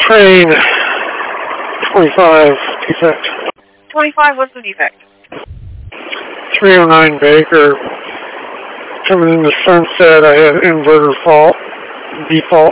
Train 25 defect. 25, what's the defect? 309 Baker. Coming into Sunset, I had inverter default,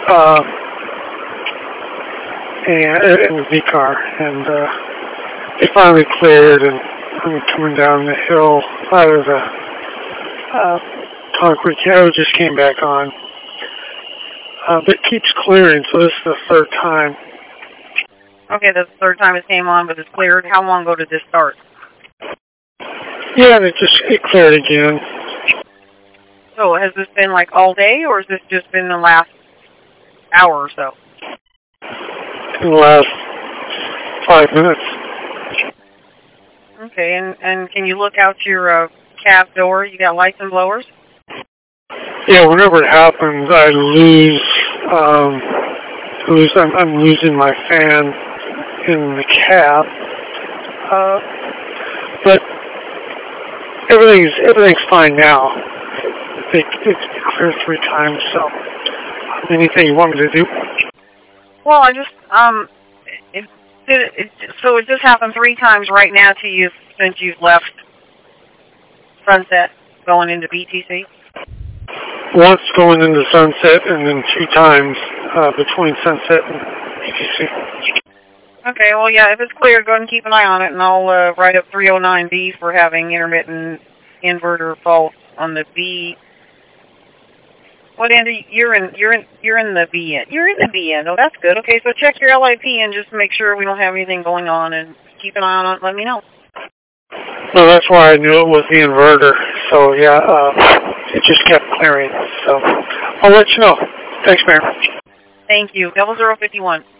and in the V-car, and it finally cleared, and I'm coming down the hill out of the concrete carriage just came back on. But it keeps clearing, so this is the third time. Okay, that's the third time it came on, but it's cleared. How long ago did this start? Yeah, and it cleared again. So has this been like all day, or has this just been the last hour or so? In the last 5 minutes. Okay, and can you look out your cab door? You got lights and blowers? Yeah, whenever it happens, I lose. I'm losing my fan in the cab. But everything's fine now. It's cleared 3 times. So, anything you want me to do? Well, I just so it just happened 3 times right now to you since you've left Sunset going into BTC? Once going into Sunset, and then 2 times between Sunset and BTC. Okay, well, yeah, if it's clear, go ahead and keep an eye on it, and I'll write up 309B for having intermittent inverter fault on the B. What end? You're in the B end. You're in the B end. Oh, that's good. Okay, so check your LIP and just make sure we don't have anything going on, and keep an eye on it. Let me know. No, that's why I knew it was the inverter. So yeah, it just kept clearing. So I'll let you know. Thanks, Mary. Thank you. 0051.